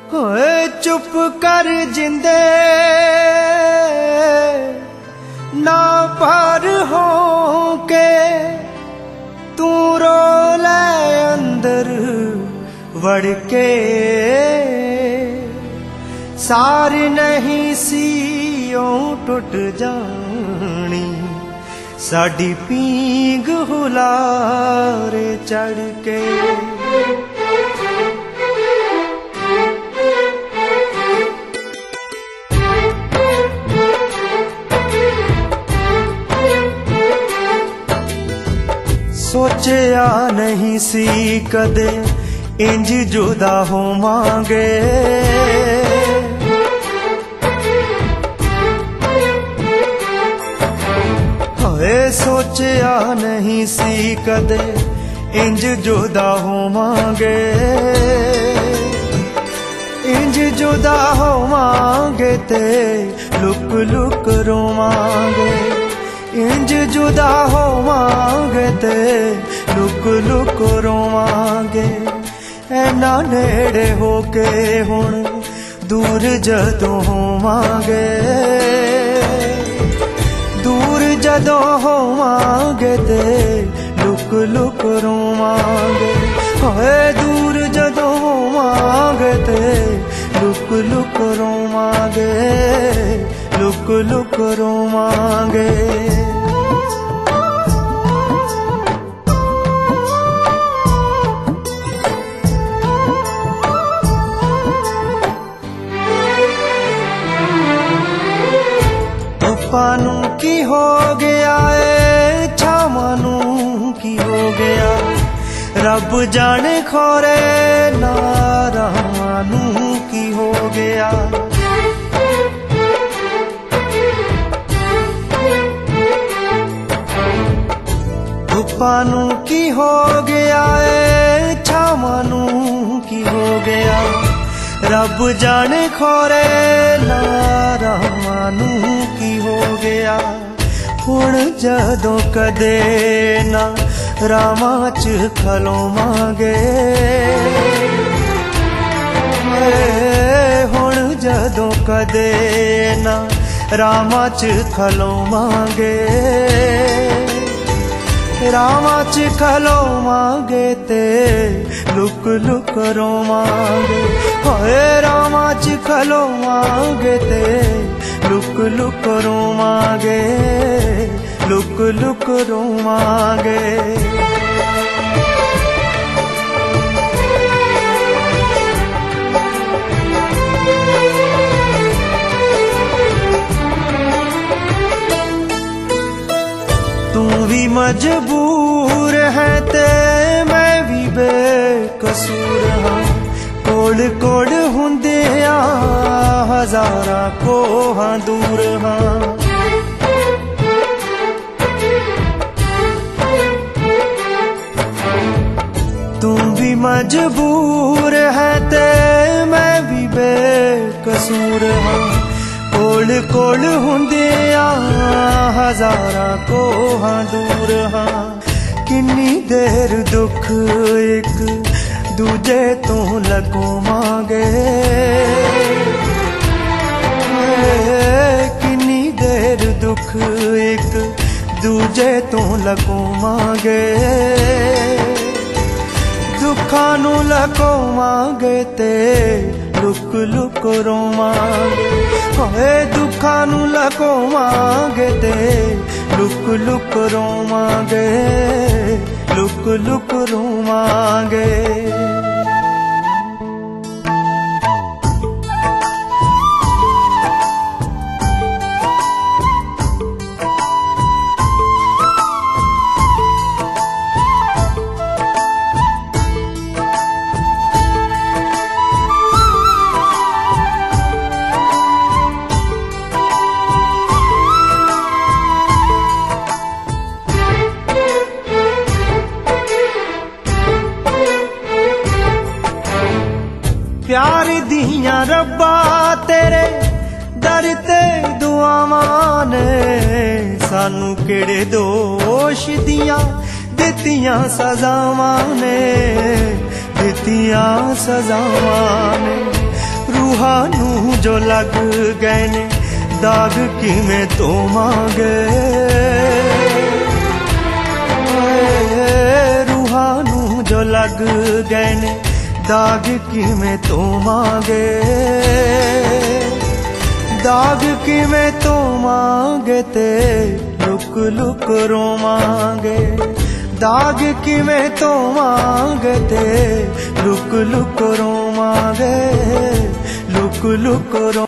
होए चुप कर जिंदे ना पार हो के तू रो ले अंदर वड़ के सार नहीं सीओ टुट जानी साडी पींग हुलारे चढ़ के सोचिया नहीं सी कदे इंज जुदा होवांगे होए सोचिया नहीं सी कदे इंज जुदा होवांगे इंज जुदा होवांगे ते लुक लुक रोवांगे इंज जुदा होवांगे ते लुक लुक रोवांगे ऐना नेड़े होके हुण दूर जदों होवांगे दूर जदों होवांगे ते लुक लुक रोवांगे होए दूर जदों होवांगे ते लुक लुक रोवांगे लुक लुक रोवांगे धुप्पां नूं की हो गया ए छावां नूं की हो गया रब जाने खोरे नारावां नूं की हो गया धुप्पां नूं की हो गया ए छावां नूं की हो गया रब जाने खोरे नारावां नूं की हो गया हुण जदों कदे ना रावां च खलोवांगे हुण जदों कदे ना रावां च खलोवांगे रावां च खलोवांगे ते लुक लुक रोवांगे होए रावां च खलोवांगे ते लुक लुक रोवांगे लुक लुक रोवांगे तू भी मजबूर है ते मैं भी बेकसूर हाँ कोड़ कोड़ हुंदिया हजारा कोहां दूर हाँ तू भी मजबूर है ते मैं भी बेकसूर हाँ कोड़ कोड़ हुंदिया हजारा कोहां दूर हाँ किन्नी देर दुख एक दूजे तो लगोवांगे किन्नी देर दुख एक दूजे तो लगोवांगे दुखां नूं लगोवांगे ते लुक लुक रोवांगे होए दुखां नूं लगोवांगे ते लुक लुक रोवांगे लुक लुक रोवांगे प्यार दियां रब्बा तेरे दर ते दुआवां ने सानू केड़े दोष दियां दित्तियां सजावां ने दित्तियां सजावां ने रूहां नू जो लग गए ने दाग किवें धोवांगे, रूहां नू जो लग गए ने दाग किवें धोवांगे, दाग किवें धोवांगे ते लुक लुक रोवांगे, दाग किवें धोवांगे ते लुक लुक रोवांगे, लुक लुक रो